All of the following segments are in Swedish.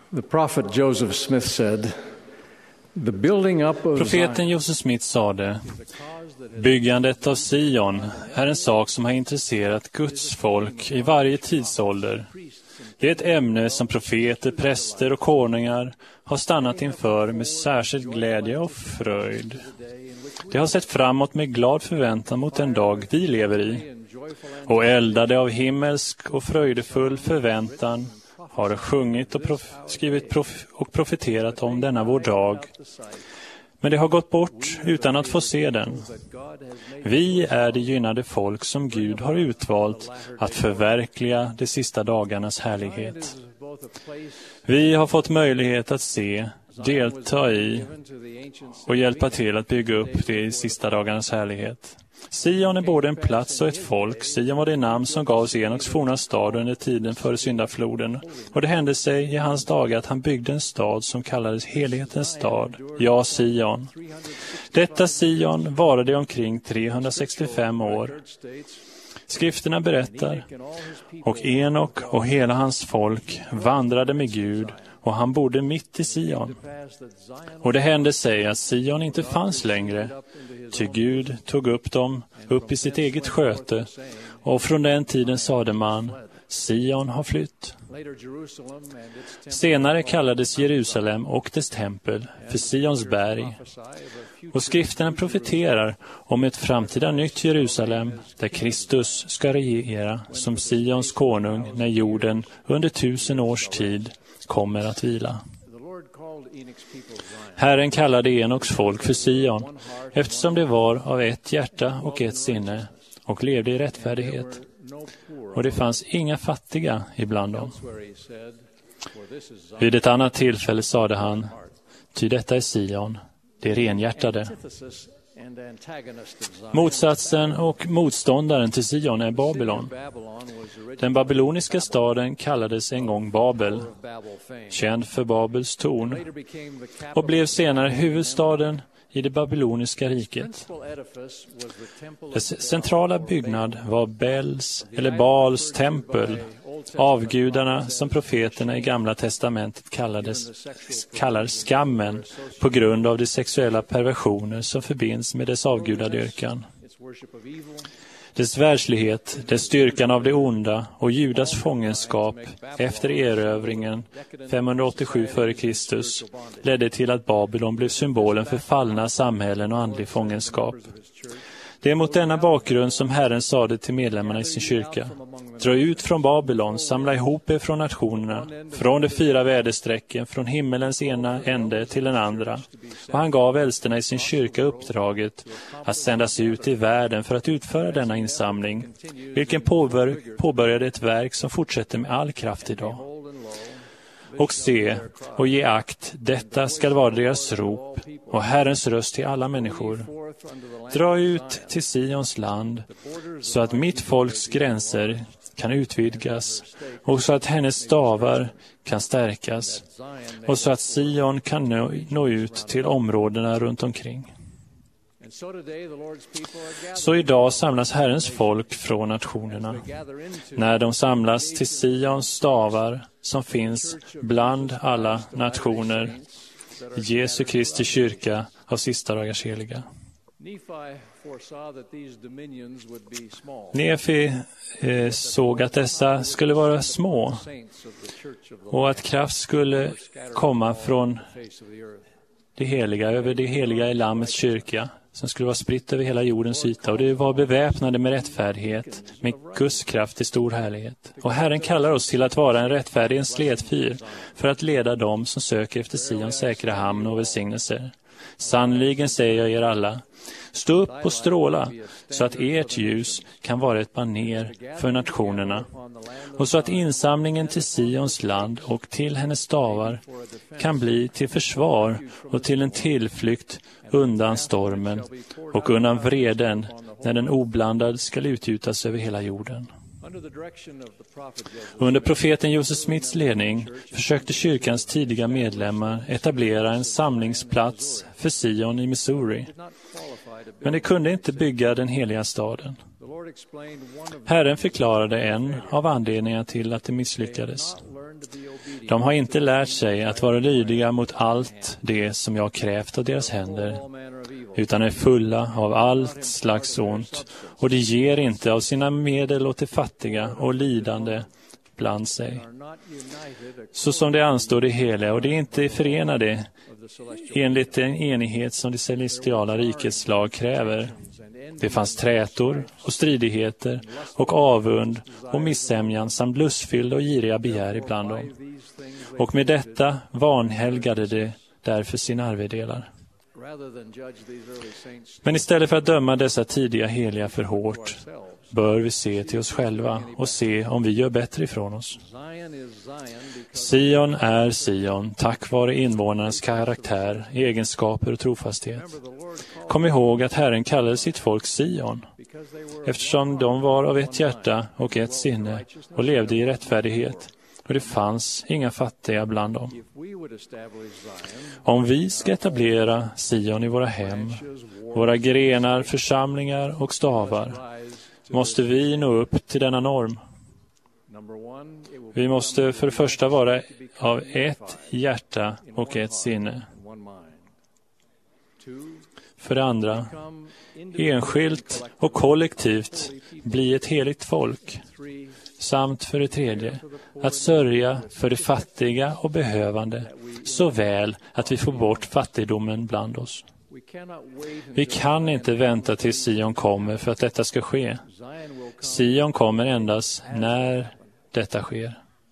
The prophet Joseph Smith said, "The building up of Profeten Joseph Smith sade, byggandet av Sion är en sak som har intresserat Guds folk i varje tidsålder. Det är ett ämne som profeter, präster och konungar har stannat inför med särskild glädje och fröjd. De har sett framåt med glad förväntan mot den dag vi lever i, och eldade av himmelsk och fröjdefull förväntan har sjungit och skrivit och profeterat om denna vår dag. Men det har gått bort utan att få se den. Vi är det gynnade folk som Gud har utvalt att förverkliga de sista dagarnas härlighet. Vi har fått möjlighet att se, delta i och hjälpa till att bygga upp de sista dagarnas härlighet. Sion är både en plats och ett folk. Sion var det namn som gavs Enoks forna stad under tiden före syndafloden. Och det hände sig i hans dagar att han byggde en stad som kallades helighetens stad, ja, Sion. Detta Sion varade omkring 365 år. Skrifterna berättar, och Enok och hela hans folk vandrade med Gud, och han bodde mitt i Sion. Och det hände sig att Sion inte fanns längre, ty Gud tog upp dem upp i sitt eget sköte, och från den tiden sade man, Sion har flytt. Senare kallades Jerusalem och dess tempel för Sions berg. Och skrifterna profeterar om ett framtida nytt Jerusalem där Kristus ska regera som Sions konung när jorden under 1000 års tid kommer att vila. Herren kallade Enoks folk för Sion, eftersom det var av ett hjärta och ett sinne och levde i rättfärdighet. Och det fanns inga fattiga ibland dem. Vid ett annat tillfälle sade han, ty detta är Sion, det renhjärtade. Motsatsen och motståndaren till Sion är Babylon. Den babyloniska staden kallades en gång Babel, känd för Babels torn, och blev senare huvudstaden i det babyloniska riket. Dess centrala byggnad var Baals tempel, avgudarna som profeterna i Gamla testamentet kallar skammen på grund av de sexuella perversioner som förbinds med dess avgudadyrkan. Dess världslighet, dess styrkan av det onda och Judas fångenskap efter erövringen 587 f.Kr. ledde till att Babylon blev symbolen för fallna samhällen och andlig fångenskap. Det är mot denna bakgrund som Herren sade till medlemmarna i sin kyrka, dra ut från Babylon, samla ihop er från nationerna, från de 4 väderstrecken, från himmelens ena ände till den andra. Och han gav äldsterna i sin kyrka uppdraget att sändas ut i världen för att utföra denna insamling, vilken påbörjade ett verk som fortsätter med all kraft idag. Och se och ge akt, detta skall vara deras rop och Herrens röst till alla människor. Dra ut till Sions land så att mitt folks gränser kan utvidgas och så att hennes stavar kan stärkas och så att Sion kan nå ut till områdena runt omkring. Så idag samlas Herrens folk från nationerna. När de samlas till Sions stavar som finns bland alla nationer, Jesu Kristi kyrka av sista dagars heliga. Nefi såg att dessa skulle vara små och att kraft skulle komma från det heliga, över det heliga i Lammets kyrka, som skulle vara spritt över hela jordens yta, och det var beväpnade med rättfärdighet, med Guds kraft i stor härlighet. Och Herren kallar oss till att vara en rättfärdig slätfyr för att leda dem som söker efter Sions säkra hamn och välsignelser. Sannoliken säger jag er alla, stå upp och stråla så att ert ljus kan vara ett baner för nationerna och så att insamlingen till Sions land och till hennes stavar kan bli till försvar och till en tillflykt undan stormen och undan vreden när den oblandad ska utgjutas över hela jorden. Under profeten Joseph Smiths ledning försökte kyrkans tidiga medlemmar etablera en samlingsplats för Sion i Missouri. Men de kunde inte bygga den heliga staden. Herren förklarade en av anledningarna till att det misslyckades. De har inte lärt sig att vara lydiga mot allt det som jag krävt av deras händer, utan är fulla av allt slags ont, och de ger inte av sina medel åt de fattiga och lidande bland sig. Så som det anstår det heliga, och det är inte förenade enligt den enighet som det celestiala rikets lag kräver. Det fanns trätor och stridigheter och avund och missämjan samt lustfyllda och giriga begär ibland dem. Och med detta vanhelgade de därför sina arvedelar. Men istället för att döma dessa tidiga heliga för hårt, bör vi se till oss själva och se om vi gör bättre ifrån oss. Sion är Sion tack vare invånarnas karaktär, egenskaper och trofasthet. Kom ihåg att Herren kallade sitt folk Sion, eftersom de var av ett hjärta och ett sinne och levde i rättfärdighet, och det fanns inga fattiga bland dem. Om vi ska etablera Sion i våra hem, våra grenar, församlingar och stavar, måste vi nå upp till denna norm. Vi måste för det första vara av ett hjärta och ett sinne. För det andra, enskilt och kollektivt bli ett heligt folk. Samt för det tredje, att sörja för det fattiga och behövande, så väl att vi får bort fattigdomen bland oss. Vi kan inte vänta till Sion kommer för att detta ska ske. Sion kommer endast när detta sker.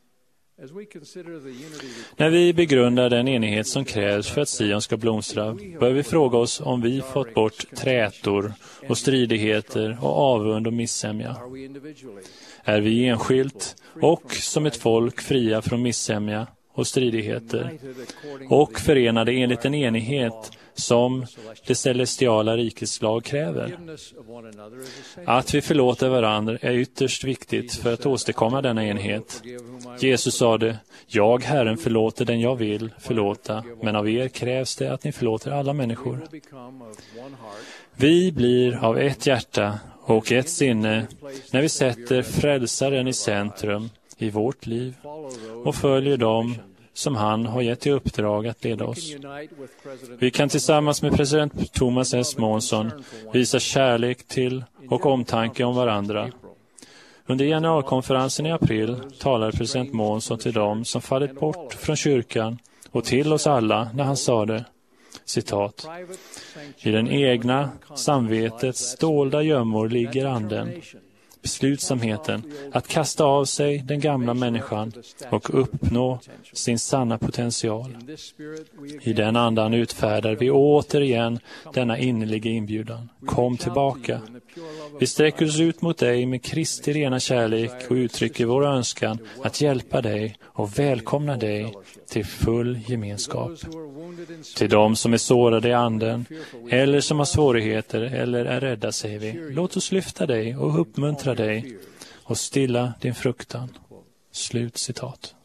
När vi begrundar den enighet som krävs för att Sion ska blomstra, bör vi fråga oss om vi fått bort trätor och stridigheter och avund och missämja. Är vi enskilt och som ett folk fria från missämja och stridigheter och förenade enligt en enighet som det celestiala rikets lag kräver? Att vi förlåter varandra är ytterst viktigt för att åstadkomma denna enhet. Jesus sade, jag, Herren, förlåter den jag vill förlåta, men av er krävs det att ni förlåter alla människor. Vi blir av ett hjärta och ett sinne när vi sätter frälsaren i centrum i vårt liv och följer dem som han har gett i uppdrag att leda oss. Vi kan tillsammans med president Thomas S. Monson visa kärlek till och omtanke om varandra. Under generalkonferensen i april talade president Monson till dem som fallit bort från kyrkan och till oss alla när han sade, citat, i den egna samvetets dolda gömmor ligger anden, beslutsamheten att kasta av sig den gamla människan och uppnå sin sanna potential. I den andan utfärdar vi återigen denna innerliga inbjudan. Kom tillbaka. Vi sträcker oss ut mot dig med Kristi rena kärlek och uttrycker vår önskan att hjälpa dig och välkomna dig till full gemenskap. Till dem som är sårade i anden eller som har svårigheter eller är rädda, säger vi, låt oss lyfta dig och uppmuntra dig och stilla din fruktan. Slut citat.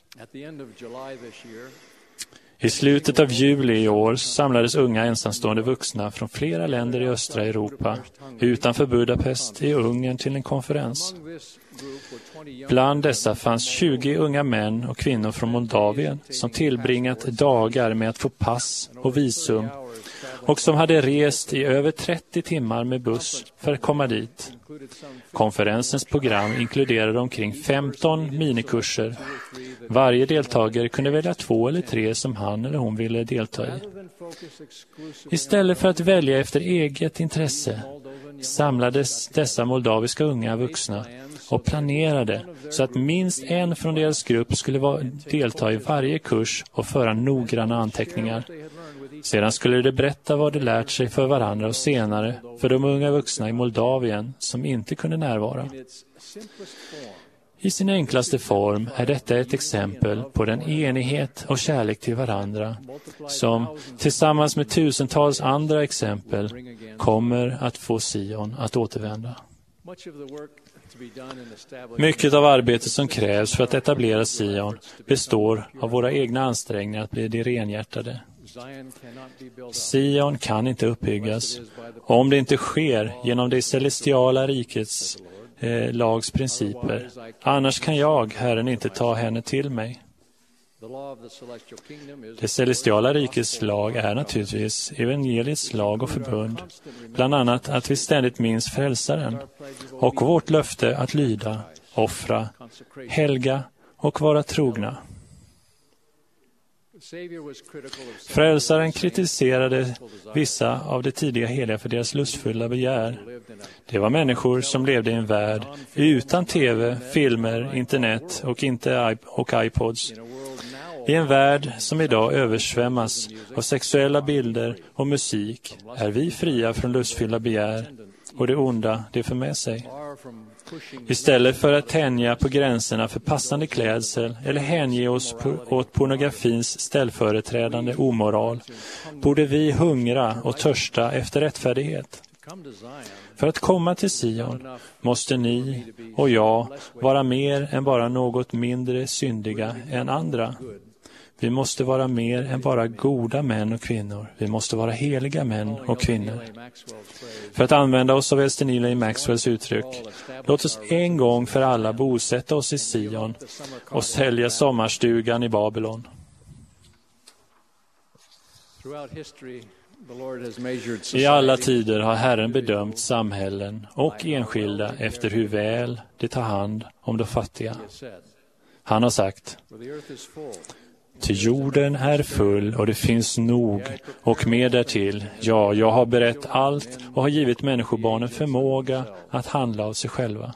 I slutet av juli i år samlades unga ensamstående vuxna från flera länder i östra Europa utanför Budapest i Ungern till en konferens. Bland dessa fanns 20 unga män och kvinnor från Moldavien som tillbringat dagar med att få pass och visum och som hade rest i över 30 timmar med buss för att komma dit. Konferensens program inkluderade omkring 15 minikurser. Varje deltagare kunde välja 2 eller 3 som han eller hon ville delta i. Istället för att välja efter eget intresse samlades dessa moldaviska unga vuxna och planerade så att minst en från deras grupp skulle delta i varje kurs och föra noggranna anteckningar. Sedan skulle de berätta vad de lärt sig för varandra och senare för de unga vuxna i Moldavien som inte kunde närvara. I sin enklaste form är detta ett exempel på den enighet och kärlek till varandra som tillsammans med tusentals andra exempel kommer att få Sion att återvända. Mycket av arbetet som krävs för att etablera Sion består av våra egna ansträngningar att bli de renhjärtade. Sion kan inte uppbyggas om det inte sker genom det celestiala rikets lags principer. Annars kan jag, Herren, inte ta henne till mig. Det celestiala rikets lag är naturligtvis evangeliets lag och förbund, bland annat att vi ständigt minns frälsaren och vårt löfte att lyda, offra, helga och vara trogna. Frälsaren kritiserade vissa av de tidiga heliga för deras lustfulla begär. Det var människor som levde i en värld utan tv, filmer, internet och iPods. I en värld som idag översvämmas av sexuella bilder och musik är vi fria från lustfyllda begär och det onda det för med sig. Istället för att tänja på gränserna för passande klädsel eller hänge oss åt pornografins ställföreträdande omoral borde vi hungra och törsta efter rättfärdighet. För att komma till Sion måste ni och jag vara mer än bara något mindre syndiga än andra. Vi måste vara mer än bara goda män och kvinnor. Vi måste vara heliga män och kvinnor. För att använda oss av Elster Neal A. Maxwells uttryck, låt oss en gång för alla bosätta oss i Sion och sälja sommarstugan i Babylon. I alla tider har Herren bedömt samhällen och enskilda efter hur väl de tar hand om de fattiga. Han har sagt: till jorden är full och det finns nog och mer därtill. Ja, jag har berett allt och har givit människobarnen förmåga att handla av sig själva.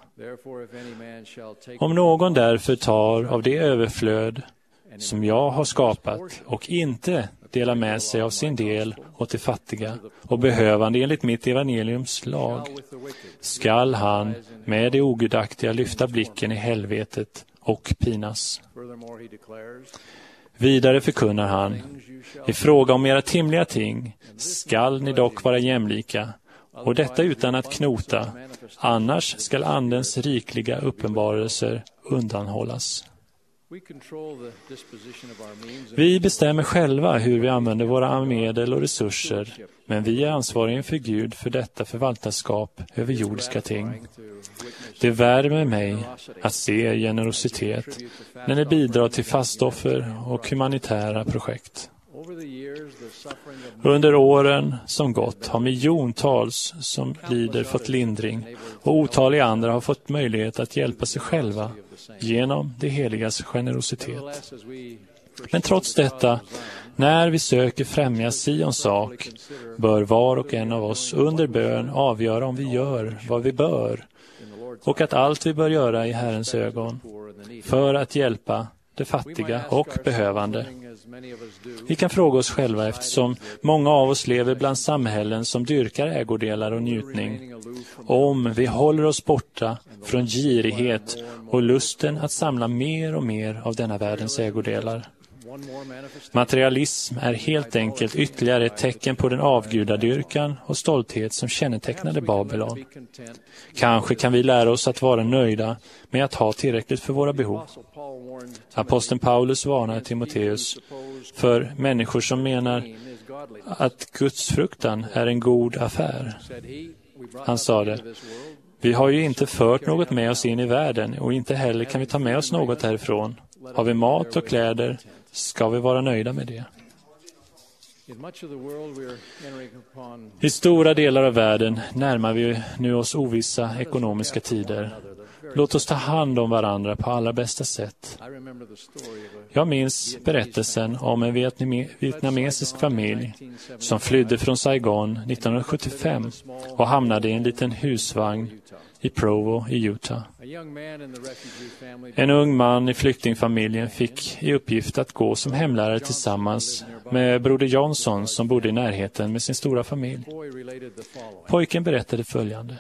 Om någon därför tar av det överflöd som jag har skapat och inte delar med sig av sin del åt de fattiga och behövande enligt mitt evangeliums lag, skall han med det ogudaktiga lyfta blicken i helvetet och pinas. Vidare förkunnar han: i fråga om era timliga ting skall ni dock vara jämlika, och detta utan att knota, annars skall andens rikliga uppenbarelser undanhållas. Vi bestämmer själva hur vi använder våra medel och resurser, men vi är ansvariga inför Gud för detta förvaltarskap över jordiska ting. Det värmer mig att se generositet när ni bidrar till fastoffer och humanitära projekt. Under åren som gått har miljontals som lider fått lindring och otaliga andra har fått möjlighet att hjälpa sig själva genom det heligas generositet. Men trots detta, när vi söker främja Sions sak, bör var och en av oss under bön avgöra om vi gör vad vi bör och att allt vi bör göra i Herrens ögon för att hjälpa de fattiga och behövande. Vi kan fråga oss själva, eftersom många av oss lever bland samhällen som dyrkar ägodelar och njutning, om vi håller oss borta från girighet och lusten att samla mer och mer av denna världens ägodelar. Materialism är helt enkelt ytterligare ett tecken på den avgudadyrkan och stolthet som kännetecknade Babylon. Kanske kan vi lära oss att vara nöjda med att ha tillräckligt för våra behov. Aposteln Paulus varnar Timoteus för människor som menar att Guds fruktan är en god affär. Han sa det: vi har ju inte fört något med oss in i världen och inte heller kan vi ta med oss något härifrån. Har vi mat och kläder ska vi vara nöjda med det. I stora delar av världen närmar vi nu oss ovissa ekonomiska tider. Låt oss ta hand om varandra på allra bästa sätt. Jag minns berättelsen om en vietnamesisk familj som flydde från Saigon 1975 och hamnade i en liten husvagn i Provo i Utah. En ung man i flyktingfamiljen fick i uppgift att gå som hemlärare tillsammans med broder Johnson som bodde i närheten med sin stora familj. Pojken berättade följande: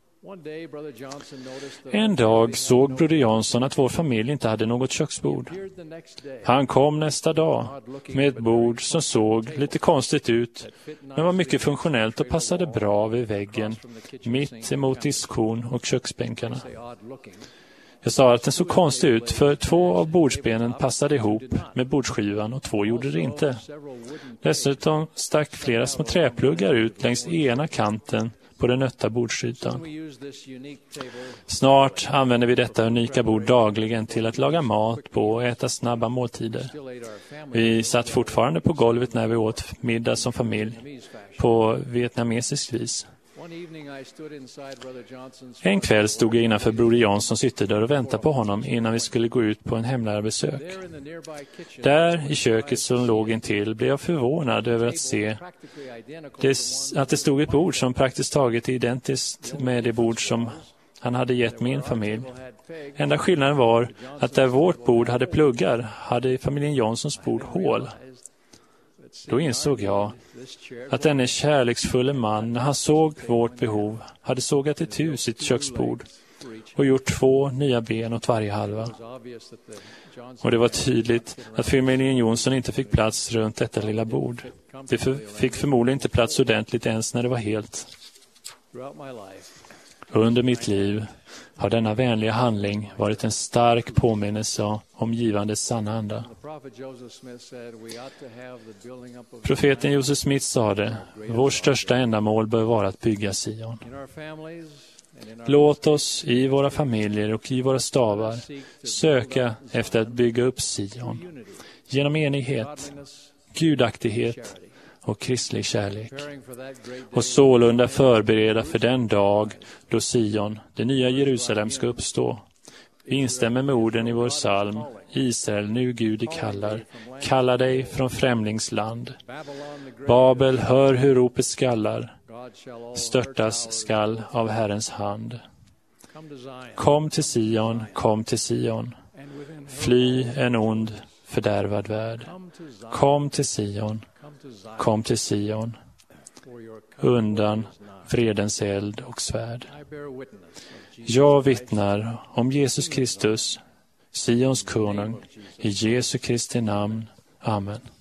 en dag såg broder Johnson att vår familj inte hade något köksbord. Han kom nästa dag med ett bord som såg lite konstigt ut, men var mycket funktionellt och passade bra vid väggen, mitt emot diskhon och köksbänkarna. Jag sa att den såg konstig ut, för 2 av bordsbenen passade ihop med bordsskivan och 2 gjorde det inte. Dessutom stack flera små träpluggar ut längs ena kanten på den nötta bordsytan. Snart använder vi detta unika bord dagligen till att laga mat på och äta snabba måltider. Vi satt fortfarande på golvet när vi åt middag som familj på vietnamesisk vis. En kväll stod jag innanför broder Janssons ytterdörr och väntade på honom innan vi skulle gå ut på en hemlärarbesök. Där i köket som låg intill blev jag förvånad över att se att det stod ett bord som praktiskt taget är identiskt med det bord som han hade gett min familj. Enda skillnaden var att där vårt bord hade pluggar hade familjen Janssons bord hål. Då insåg jag att denne kärleksfulla man, när han såg vårt behov, hade sågat itu sitt köksbord och gjort 2 nya ben åt varje halva. Och det var tydligt att familjen Jonsson inte fick plats runt detta lilla bord. Det fick förmodligen inte plats ordentligt ens när det var helt. Under mitt liv har denna vänliga handling varit en stark påminnelse om givandets sanna anda. Profeten Joseph Smith sa det, vår största ändamål bör vara att bygga Sion. Låt oss i våra familjer och i våra stavar söka efter att bygga upp Sion genom enighet, gudaktighet och kristlig kärlek. Och sålunda förbereda för den dag då Sion, det nya Jerusalem, ska uppstå. Vi instämmer med orden i vår psalm: Israel, nu Gud kallar dig från främlingsland. Babel, hör hur ropet skallar. Störtas skall av Herrens hand. Kom till Sion, kom till Sion. Fly en ond, fördärvad värld. Kom till Sion, kom till Sion. Undan vredens eld och svärd. Jag vittnar om Jesus Kristus, Sions konung, i Jesu Kristi namn. Amen.